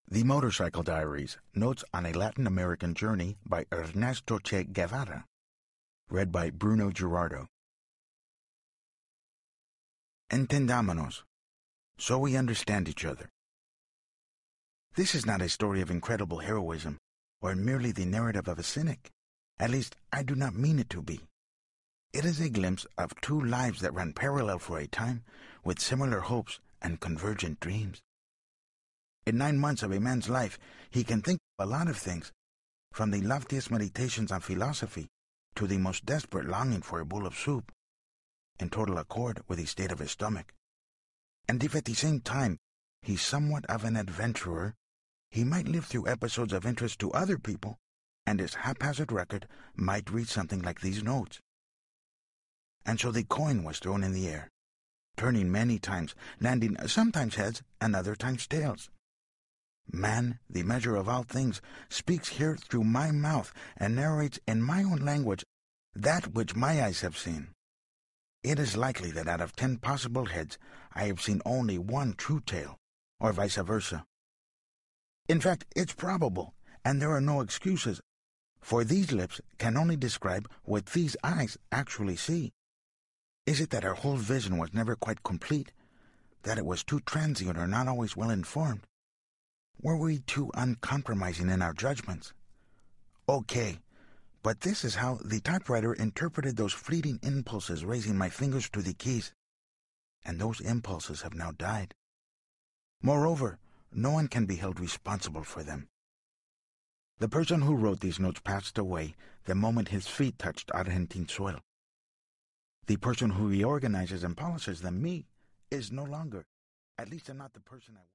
The Motorcycle Diaries, Notes on a Latin American Journey by Ernesto Che Guevara. Read by Bruno Girardo. Entendámonos, so we understand each other. This is not a story of incredible heroism, or merely the narrative of a cynic. At least, I do not mean it to be. It is a glimpse of two lives that ran parallel for a time, with similar hopes and convergent dreams. In 9 months of a man's life, he can think of a lot of things, from the loftiest meditations on philosophy to the most desperate longing for a bowl of soup, in total accord with the state of his stomach. And if at the same time he's somewhat of an adventurer, he might live through episodes of interest to other people, and his haphazard record might read something like these notes. And so the coin was thrown in the air, turning many times, landing sometimes heads and other times tails. Man, the measure of all things, speaks here through my mouth and narrates in my own language that which my eyes have seen. It is likely that out of 10 possible heads, I have seen only one true tail, or vice versa. In fact, it's probable, and there are no excuses, for these lips can only describe what these eyes actually see. Is it that our whole vision was never quite complete, that it was too transient or not always well informed? Were we too uncompromising in our judgments? Okay, but this is how the typewriter interpreted those fleeting impulses raising my fingers to the keys. And those impulses have now died. Moreover, no one can be held responsible for them. The person who wrote these notes passed away the moment his feet touched Argentine soil. The person who reorganizes and polishes them, me, is no longer. At least I'm not the person I was.